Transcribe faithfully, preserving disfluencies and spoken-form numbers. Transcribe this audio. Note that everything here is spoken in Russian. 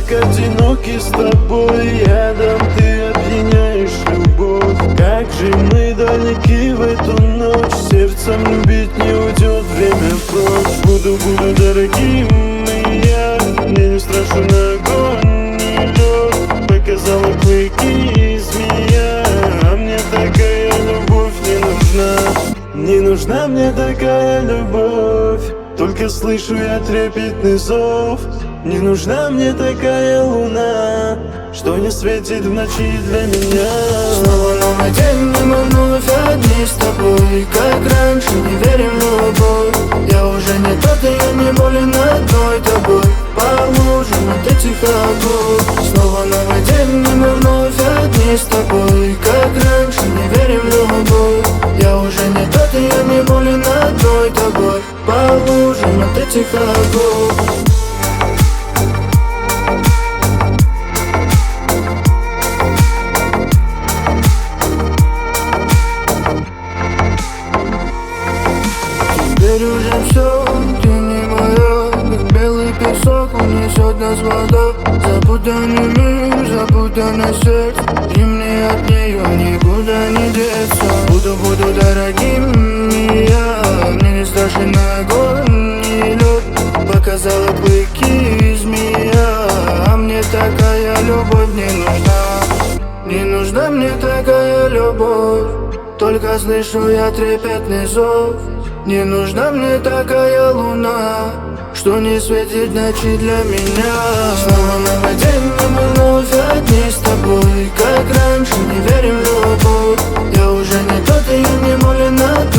так одиноки с тобой рядом. Ты опьяняешь любовь. Как же мы далеки в эту ночь. Сердцем любить не уйдет время прочь. Буду, буду дорогим и я. Мне не страшен огонь и лед. Показала клыки змея. А мне такая любовь не нужна. Не нужна мне такая любовь. Только слышу я трепетный зов. Не нужна мне такая луна, что не светит в ночи для меня. Снова новый день, и мы вновь одни с тобой. Как раньше, не верим в любовь. Я уже не тот, и я не болен одной тобой. По лужам от этих огней. Снова новый день, и мы вновь одни с тобой. Как раньше, не верим в любовь. Я уже не тот, и я не болен одной тобой. По лужам от этих огней. Теперь уже все, ты не моя. Как белый песок унесет нас вода. Запутанный мир, запутанное сердце. И мне от нее никуда не деться. Буду, буду дорогим и я. Мне не страшен огонь и лед. Показала клыки змея. А мне такая любовь не нужна. Не нужна мне такая любовь. Только слышу я трепетный зов. Не нужна мне такая луна, что не светит ночи для меня. Снова новый день, и мы вновь одни с тобой. Как раньше, не верим в любовь. Я уже не тот, и я не молен от